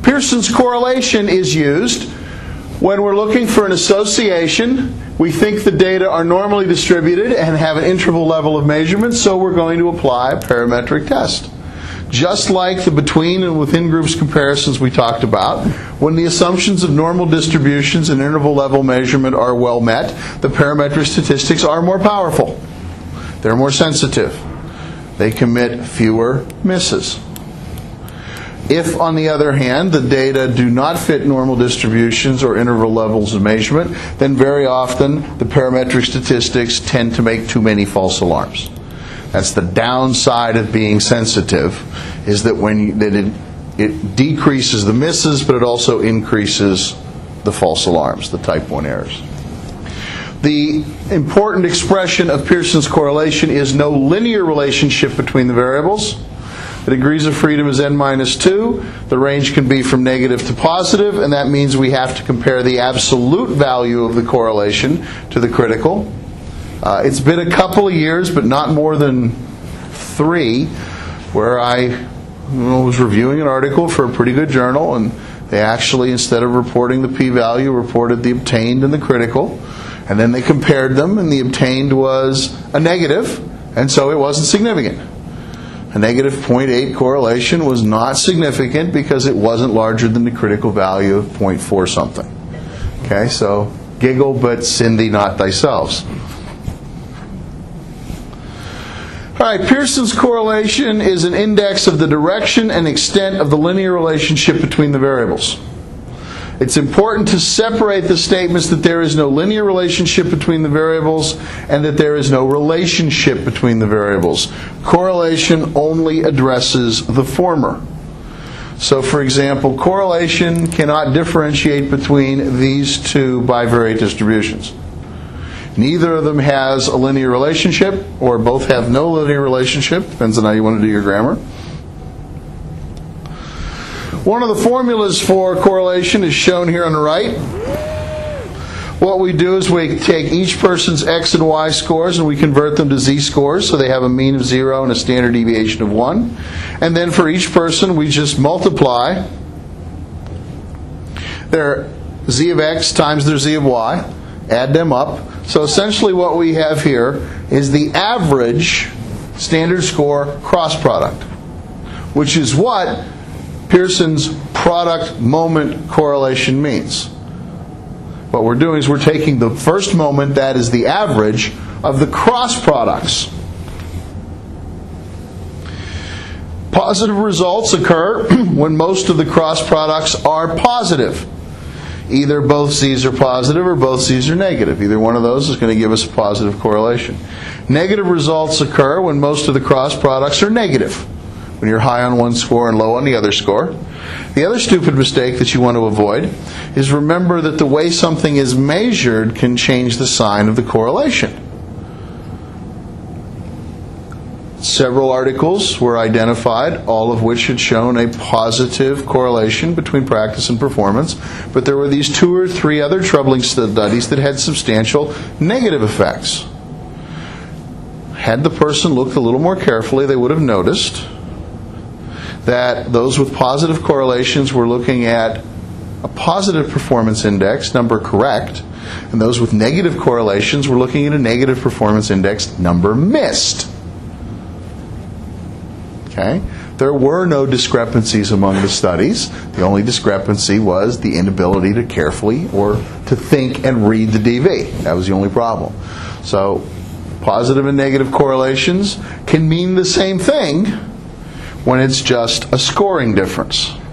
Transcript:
Pearson's correlation is used when we're looking for an association. We think the data are normally distributed and have an interval level of measurement, so we're going to apply a parametric test. Just like the between and within groups comparisons we talked about, when the assumptions of normal distributions and interval level measurement are well met, the parametric statistics are more powerful. They're more sensitive. They commit fewer misses. If, on the other hand, the data do not fit normal distributions or interval levels of measurement, then very often the parametric statistics tend to make too many false alarms. That's the downside of being sensitive, is that it decreases the misses, but it also increases the false alarms, the type 1 errors. The important expression of Pearson's correlation is no linear relationship between the variables. The degrees of freedom is n-2. The range can be from negative to positive, and that means we have to compare the absolute value of the correlation to the critical. It's been a couple of years, but not more than 3, where I was reviewing an article for a pretty good journal, and they actually, instead of reporting the p-value, reported the obtained and the critical. And then they compared them, and the obtained was a negative, and so it wasn't significant. A negative 0.8 correlation was not significant because it wasn't larger than the critical value of 0.4 something. Okay, so giggle, but Cindy, not thyself. All right, Pearson's correlation is an index of the direction and extent of the linear relationship between the variables. It's important to separate the statements that there is no linear relationship between the variables and that there is no relationship between the variables. Correlation only addresses the former. So, for example, correlation cannot differentiate between these two bivariate distributions. Neither of them has a linear relationship, or both have no linear relationship, depends on how you want to do your grammar. One of the formulas for correlation is shown here on the right. What we do is we take each person's x and y scores and we convert them to z-scores, so they have a mean of 0 and a standard deviation of 1. And then for each person we just multiply their z of x times their z of y, add them up. So essentially what we have here is the average standard score cross product, which is what Pearson's product moment correlation means. What we're doing is we're taking the first moment, that is the average, of the cross products. Positive results occur when most of the cross products are positive. Either both z's are positive or both z's are negative. Either one of those is going to give us a positive correlation. Negative results occur when most of the cross products are negative, when you're high on one score and low on the other score. The other stupid mistake that you want to avoid is remember that the way something is measured can change the sign of the correlation. Several articles were identified, all of which had shown a positive correlation between practice and performance, but there were these 2 or 3 other troubling studies that had substantial negative effects. Had the person looked a little more carefully, they would have noticed that those with positive correlations were looking at a positive performance index, number correct, and those with negative correlations were looking at a negative performance index, number missed. Okay? There were no discrepancies among the studies. The only discrepancy was the inability to carefully or to think and read the DV. That was the only problem. So, positive and negative correlations can mean the same thing when it's just a scoring difference.